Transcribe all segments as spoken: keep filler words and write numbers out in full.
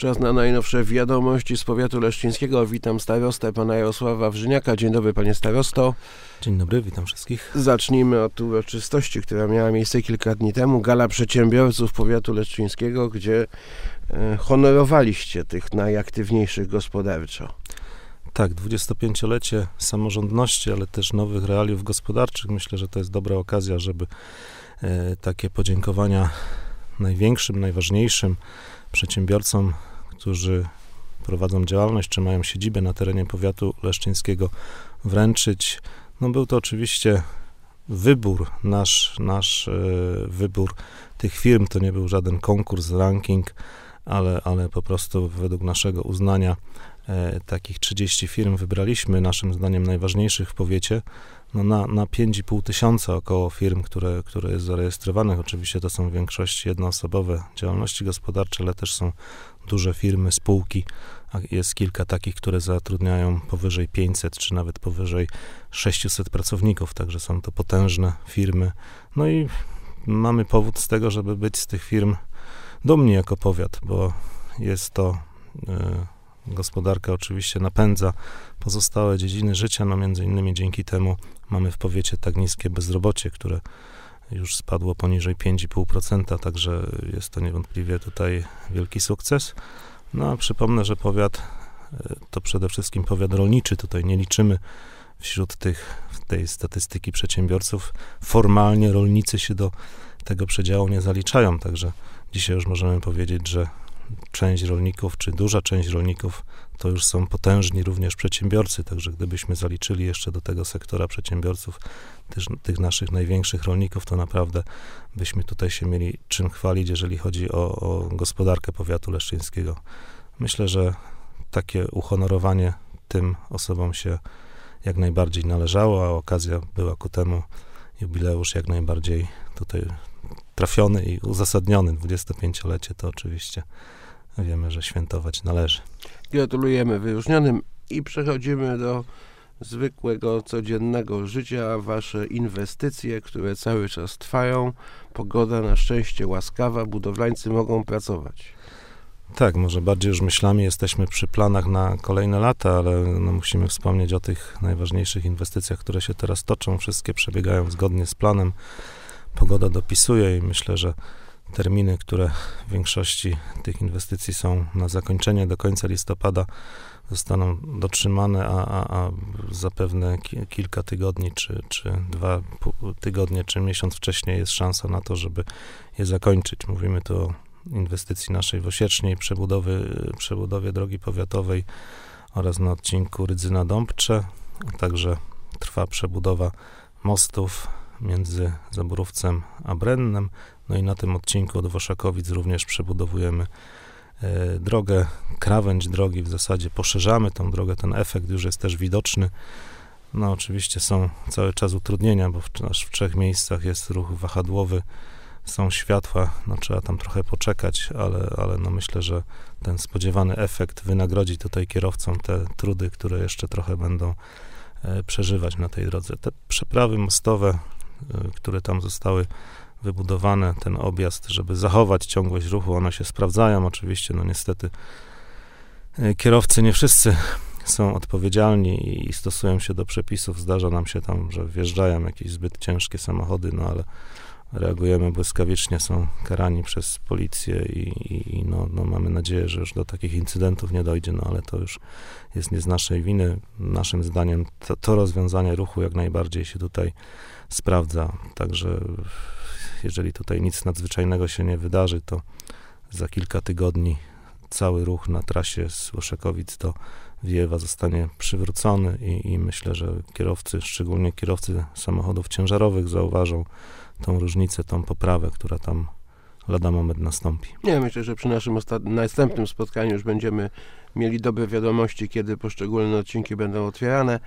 Czas na najnowsze wiadomości z powiatu leszczyńskiego. Witam starostę, pana Jarosława Wrzyniaka. Dzień dobry, panie starosto. Dzień dobry, witam wszystkich. Zacznijmy od uroczystości, która miała miejsce kilka dni temu. Gala przedsiębiorców powiatu leszczyńskiego, gdzie e, honorowaliście tych najaktywniejszych gospodarczo. Tak, dwudziestopięciolecie samorządności, ale też nowych realiów gospodarczych. Myślę, że to jest dobra okazja, żeby e, takie podziękowania największym, najważniejszym przedsiębiorcom, którzy prowadzą działalność, czy mają siedzibę na terenie powiatu leszczyńskiego, wręczyć. No był to oczywiście wybór, nasz, nasz e, wybór tych firm, to nie był żaden konkurs, ranking, ale, ale po prostu według naszego uznania e, takich trzydzieści firm wybraliśmy, naszym zdaniem najważniejszych w powiecie. No na, na pięć i pół tysiąca około firm, które, które jest zarejestrowanych. Oczywiście to są w większości jednoosobowe działalności gospodarcze, ale też są duże firmy, spółki. A jest kilka takich, które zatrudniają powyżej pięćset, czy nawet powyżej sześciuset pracowników, także są to potężne firmy. No i mamy powód z tego, żeby być z tych firm dumni jako powiat, bo jest to... Yy, Gospodarka oczywiście napędza pozostałe dziedziny życia, no między innymi dzięki temu mamy w powiecie tak niskie bezrobocie, które już spadło poniżej pięć i pół procent, także jest to niewątpliwie tutaj wielki sukces. No a przypomnę, że powiat to przede wszystkim powiat rolniczy, tutaj nie liczymy wśród tych, tej statystyki przedsiębiorców. Formalnie rolnicy się do tego przedziału nie zaliczają, także dzisiaj już możemy powiedzieć, że część rolników, czy duża część rolników, to już są potężni również przedsiębiorcy, także gdybyśmy zaliczyli jeszcze do tego sektora przedsiębiorców też, tych naszych największych rolników, to naprawdę byśmy tutaj się mieli czym chwalić, jeżeli chodzi o, o gospodarkę powiatu leszczyńskiego. Myślę, że takie uhonorowanie tym osobom się jak najbardziej należało, a okazja była ku temu, jubileusz jak najbardziej tutaj trafiony i uzasadniony. dwudziestopięciolecie to oczywiście wiemy, że świętować należy. Gratulujemy wyróżnionym i przechodzimy do zwykłego, codziennego życia. Wasze inwestycje, które cały czas trwają. Pogoda na szczęście łaskawa, budowlańcy mogą pracować. Tak, może bardziej już myślami jesteśmy przy planach na kolejne lata, ale no musimy wspomnieć o tych najważniejszych inwestycjach, które się teraz toczą. Wszystkie przebiegają zgodnie z planem. Pogoda dopisuje i myślę, że terminy, które w większości tych inwestycji są na zakończenie do końca listopada, zostaną dotrzymane, a, a, a zapewne ki, kilka tygodni, czy, czy dwa tygodnie, czy miesiąc wcześniej jest szansa na to, żeby je zakończyć. Mówimy tu o inwestycji naszej w Osiecznej, przebudowy, przebudowie drogi powiatowej oraz na odcinku Rydzyna-Dąbcze. Także trwa przebudowa mostów między Zaborówcem a Brennem. No i na tym odcinku od Woszakowic również przebudowujemy e, drogę, krawędź drogi, w zasadzie poszerzamy tą drogę, ten efekt już jest też widoczny. No oczywiście są cały czas utrudnienia, bo w, aż w trzech miejscach jest ruch wahadłowy, są światła, no trzeba tam trochę poczekać, ale, ale no myślę, że ten spodziewany efekt wynagrodzi tutaj kierowcom te trudy, które jeszcze trochę będą e, przeżywać na tej drodze. Te przeprawy mostowe, które tam zostały wybudowane, ten objazd, żeby zachować ciągłość ruchu, one się sprawdzają oczywiście, no niestety kierowcy nie wszyscy są odpowiedzialni i stosują się do przepisów, zdarza nam się tam, że wjeżdżają jakieś zbyt ciężkie samochody, no ale reagujemy błyskawicznie, są karani przez policję i, i no, no mamy nadzieję, że już do takich incydentów nie dojdzie, no ale to już jest nie z naszej winy. Naszym zdaniem to, to rozwiązanie ruchu jak najbardziej się tutaj sprawdza, także jeżeli tutaj nic nadzwyczajnego się nie wydarzy, to za kilka tygodni cały ruch na trasie z Łoszakowic do Wiewa zostanie przywrócony i, i myślę, że kierowcy, szczególnie kierowcy samochodów ciężarowych zauważą tą różnicę, tą poprawę, która tam lada moment nastąpi. Nie, myślę, że przy naszym osta- następnym spotkaniu już będziemy mieli dobre wiadomości, kiedy poszczególne odcinki będą otwierane.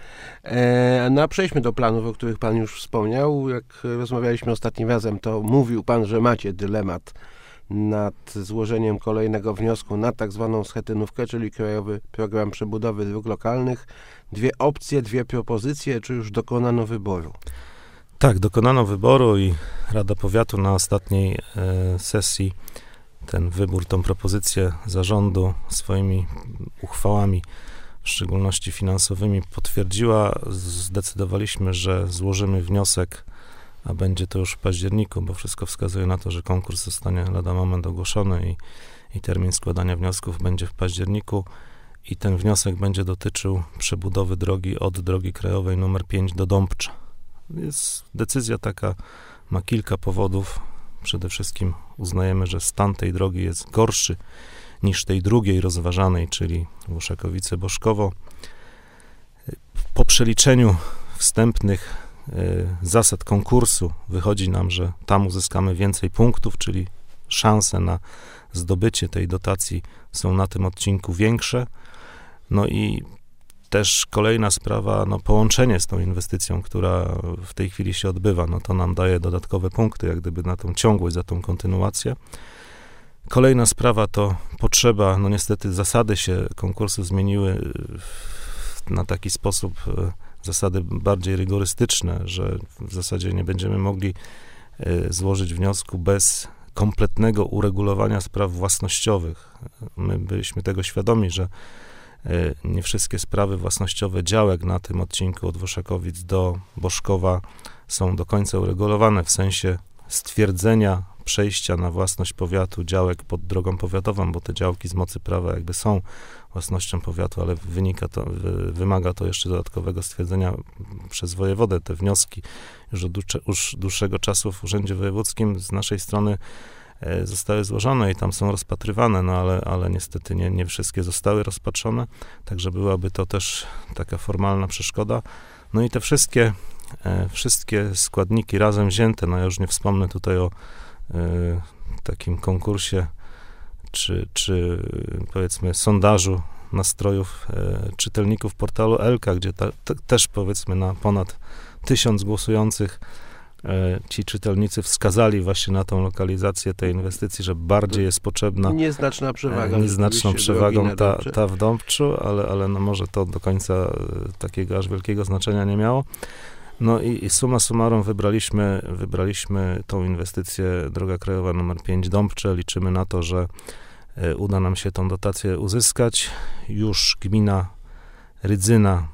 E, no a przejdźmy do planów, o których pan już wspomniał. Jak rozmawialiśmy ostatnim razem, to mówił pan, że macie dylemat nad złożeniem kolejnego wniosku na tak zwaną schetynówkę, czyli Krajowy Program Przebudowy Dróg Lokalnych. Dwie opcje, dwie propozycje, czy już dokonano wyboru? Tak, dokonano wyboru i Rada Powiatu na ostatniej e, sesji ten wybór, tą propozycję zarządu swoimi uchwałami, w szczególności finansowymi, potwierdziła. Zdecydowaliśmy, że złożymy wniosek, a będzie to już w październiku, bo wszystko wskazuje na to, że konkurs zostanie lada moment ogłoszony i, i termin składania wniosków będzie w październiku i ten wniosek będzie dotyczył przebudowy drogi od drogi krajowej numer pięć do Dąbcza. Jest decyzja taka, ma kilka powodów. Przede wszystkim uznajemy, że stan tej drogi jest gorszy niż tej drugiej rozważanej, czyli Włoszakowice-Boszkowo. Po przeliczeniu wstępnych y, zasad konkursu wychodzi nam, że tam uzyskamy więcej punktów, czyli szanse na zdobycie tej dotacji są na tym odcinku większe. No i też kolejna sprawa, no połączenie z tą inwestycją, która w tej chwili się odbywa, no to nam daje dodatkowe punkty, jak gdyby na tą ciągłość, za tą kontynuację. Kolejna sprawa to potrzeba, no niestety zasady się konkursu zmieniły na taki sposób, zasady bardziej rygorystyczne, że w zasadzie nie będziemy mogli złożyć wniosku bez kompletnego uregulowania spraw własnościowych. My byliśmy tego świadomi, że nie wszystkie sprawy własnościowe działek na tym odcinku od Włoszakowic do Boszkowa są do końca uregulowane w sensie stwierdzenia przejścia na własność powiatu działek pod drogą powiatową, bo te działki z mocy prawa jakby są własnością powiatu, ale wynika to, wymaga to jeszcze dodatkowego stwierdzenia przez wojewodę. Te wnioski już od już dłuższego czasu w Urzędzie Wojewódzkim z naszej strony zostały złożone i tam są rozpatrywane, no ale, ale niestety nie, nie wszystkie zostały rozpatrzone, także byłaby to też taka formalna przeszkoda. No i te wszystkie, e, wszystkie składniki razem wzięte, no ja już nie wspomnę tutaj o e, takim konkursie, czy, czy powiedzmy sondażu nastrojów e, czytelników portalu Elka, gdzie ta, te, też powiedzmy na ponad tysiąc głosujących ci czytelnicy wskazali właśnie na tą lokalizację tej inwestycji, że bardziej jest potrzebna. Nieznaczna przewaga. Nieznaczną przewagą ta, ta w Dąbczu, ale, ale no może to do końca takiego aż wielkiego znaczenia nie miało. No i, i summa summarum wybraliśmy, wybraliśmy tą inwestycję droga krajowa numer pięć Dąbcze. Liczymy na to, że uda nam się tą dotację uzyskać. Już gmina Rydzyna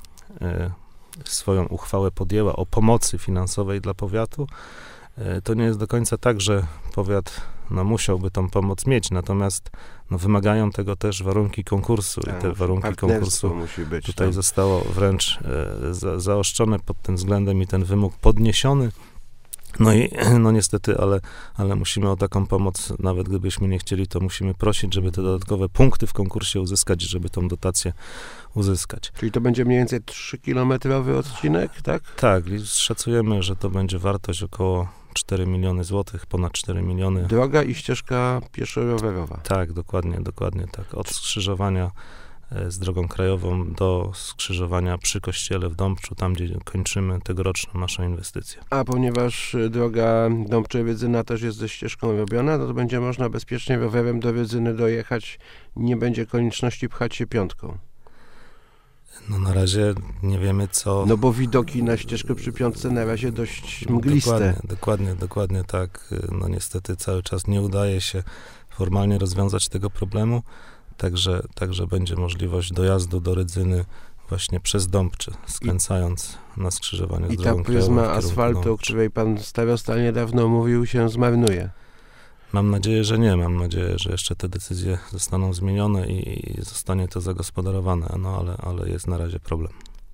swoją uchwałę podjęła o pomocy finansowej dla powiatu. To nie jest do końca tak, że powiat no, musiałby tą pomoc mieć, natomiast no, wymagają tego też warunki konkursu i te warunki konkursu musi być tutaj tam. Zostało wręcz e, za, zaostrzone pod tym względem i ten wymóg podniesiony. No i no niestety, ale, ale musimy o taką pomoc, nawet gdybyśmy nie chcieli, to musimy prosić, żeby te dodatkowe punkty w konkursie uzyskać, żeby tą dotację uzyskać. Czyli to będzie mniej więcej trzykilometrowy odcinek, tak? Tak, szacujemy, że to będzie wartość około cztery miliony złotych, ponad cztery miliony. Droga i ścieżka pieszo-rowerowa. Tak, dokładnie, dokładnie tak. Od skrzyżowania z drogą krajową do skrzyżowania przy kościele w Dąbczu, tam gdzie kończymy tegoroczną naszą inwestycję. A ponieważ droga Dąbcze-Rydzyna też jest ze ścieżką robiona, no to będzie można bezpiecznie rowerem do Rydzyny dojechać, nie będzie konieczności pchać się piątką. No na razie nie wiemy co... No bo widoki na ścieżkę przy piątce na razie dość mgliste. Dokładnie, dokładnie, dokładnie tak. No niestety cały czas nie udaje się formalnie rozwiązać tego problemu. Także, także będzie możliwość dojazdu do Rydzyny właśnie przez Dąbcze, skręcając I, na skrzyżowanie z drogą I ta pryzma asfaltu, o której pan starosta niedawno mówił, się zmarnuje. Mam nadzieję, że nie. Mam nadzieję, że jeszcze te decyzje zostaną zmienione i, i zostanie to zagospodarowane, no ale, ale jest na razie problem.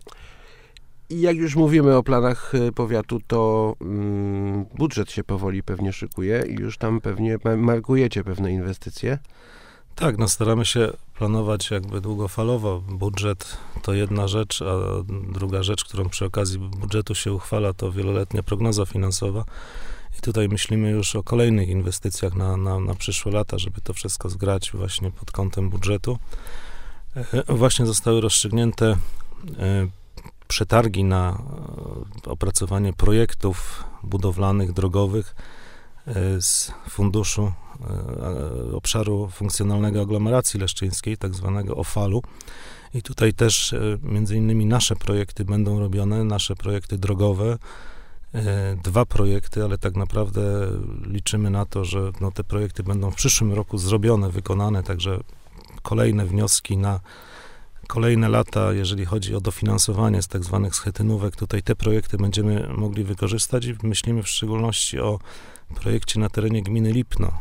I jak już mówimy o planach powiatu, to mm, budżet się powoli pewnie szykuje i już tam pewnie markujecie pewne inwestycje. Tak, no staramy się planować jakby długofalowo. Budżet to jedna rzecz, a druga rzecz, którą przy okazji budżetu się uchwala, to wieloletnia prognoza finansowa. I tutaj myślimy już o kolejnych inwestycjach na, na, na przyszłe lata, żeby to wszystko zgrać właśnie pod kątem budżetu. E, właśnie zostały rozstrzygnięte e, przetargi na opracowanie projektów budowlanych, drogowych e, z funduszu obszaru funkcjonalnego aglomeracji leszczyńskiej, tak zwanego O F A L-u. I tutaj też między innymi nasze projekty będą robione, nasze projekty drogowe, dwa projekty, ale tak naprawdę liczymy na to, że no, te projekty będą w przyszłym roku zrobione, wykonane, także kolejne wnioski na kolejne lata, jeżeli chodzi o dofinansowanie z tak zwanych schetynówek, tutaj te projekty będziemy mogli wykorzystać i myślimy w szczególności o projekcie na terenie gminy Lipno.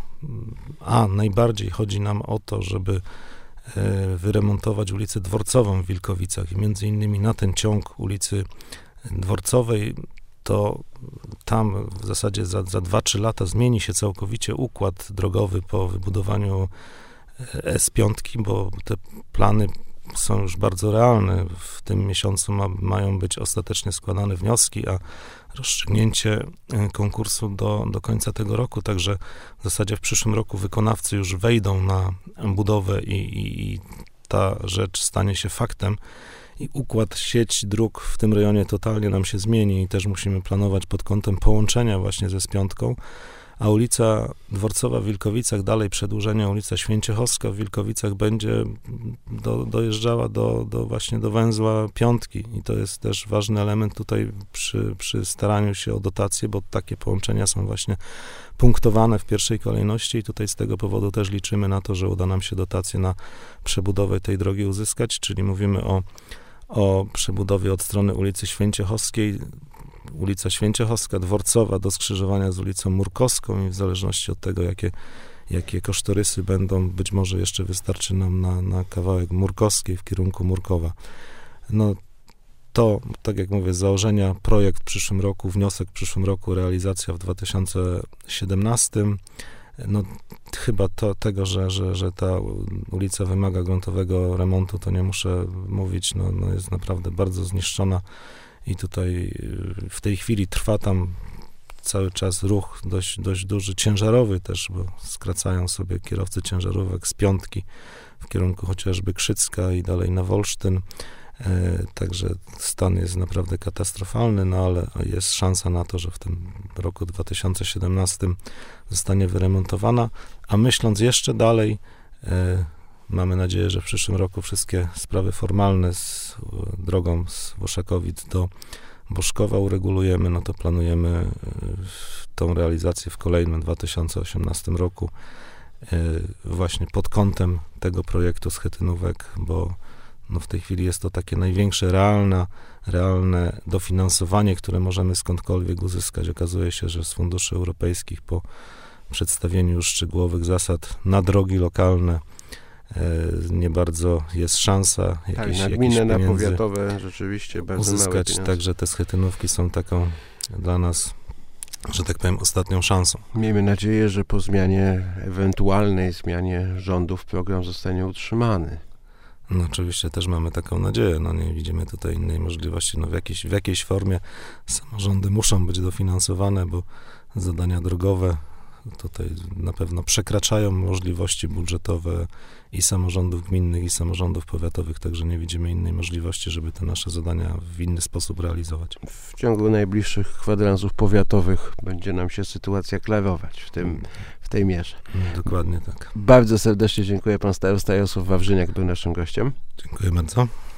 A najbardziej chodzi nam o to, żeby wyremontować ulicę Dworcową w Wilkowicach i między innymi na ten ciąg ulicy Dworcowej, to tam w zasadzie za, za dwa trzy lata zmieni się całkowicie układ drogowy po wybudowaniu S pięć, bo te plany są już bardzo realne. W tym miesiącu ma, mają być ostatecznie składane wnioski, a rozstrzygnięcie konkursu do, do końca tego roku, także w zasadzie w przyszłym roku wykonawcy już wejdą na budowę i, i, i ta rzecz stanie się faktem i układ sieć dróg w tym rejonie totalnie nam się zmieni i też musimy planować pod kątem połączenia właśnie ze S pięć, a ulica Dworcowa w Wilkowicach, dalej przedłużenia ulica Święciechowska w Wilkowicach będzie do, dojeżdżała do, do właśnie do węzła Piątki i to jest też ważny element tutaj przy, przy staraniu się o dotacje, bo takie połączenia są właśnie punktowane w pierwszej kolejności i tutaj z tego powodu też liczymy na to, że uda nam się dotacje na przebudowę tej drogi uzyskać, czyli mówimy o, o przebudowie od strony ulicy Święciechowskiej, ulica Święciechowska, Dworcowa do skrzyżowania z ulicą Murkowską i w zależności od tego, jakie, jakie kosztorysy będą, być może jeszcze wystarczy nam na, na kawałek Murkowskiej w kierunku Murkowa. No to, tak jak mówię, z założenia projekt w przyszłym roku, wniosek w przyszłym roku, realizacja w dwa tysiące siedemnastym. No chyba to, tego, że, że, że ta ulica wymaga gruntowego remontu, to nie muszę mówić, no, no jest naprawdę bardzo zniszczona. I tutaj w tej chwili trwa tam cały czas ruch dość, dość duży, ciężarowy też, bo skracają sobie kierowcy ciężarówek z Piątki w kierunku chociażby Krzycka i dalej na Wolsztyn. E, także stan jest naprawdę katastrofalny, no ale jest szansa na to, że w tym roku dwa tysiące siedemnastym zostanie wyremontowana, a myśląc jeszcze dalej, e, mamy nadzieję, że w przyszłym roku wszystkie sprawy formalne z drogą z Woszakowic do Boszkowa uregulujemy, no to planujemy tą realizację w kolejnym dwa tysiące osiemnastym roku właśnie pod kątem tego projektu schetynówek, bo no w tej chwili jest to takie największe realne, realne dofinansowanie, które możemy skądkolwiek uzyskać. Okazuje się, że z funduszy europejskich po przedstawieniu już szczegółowych zasad na drogi lokalne nie bardzo jest szansa jakieś, tak, na gminne, na powiatowe rzeczywiście bardzo uzyskać, także te schetynówki są taką dla nas, że tak powiem, ostatnią szansą. Miejmy nadzieję, że po zmianie, ewentualnej zmianie rządów program zostanie utrzymany. No oczywiście też mamy taką nadzieję, no nie widzimy tutaj innej możliwości, no w jakiejś, w jakiejś formie samorządy muszą być dofinansowane, bo zadania drogowe tutaj na pewno przekraczają możliwości budżetowe i samorządów gminnych, i samorządów powiatowych, także nie widzimy innej możliwości, żeby te nasze zadania w inny sposób realizować. W ciągu najbliższych kwadransów powiatowych będzie nam się sytuacja klarować w tym, w tej mierze. Dokładnie tak. Bardzo serdecznie dziękuję. Pan starosta Jarosław Wawrzyniak był naszym gościem. Dziękuję bardzo.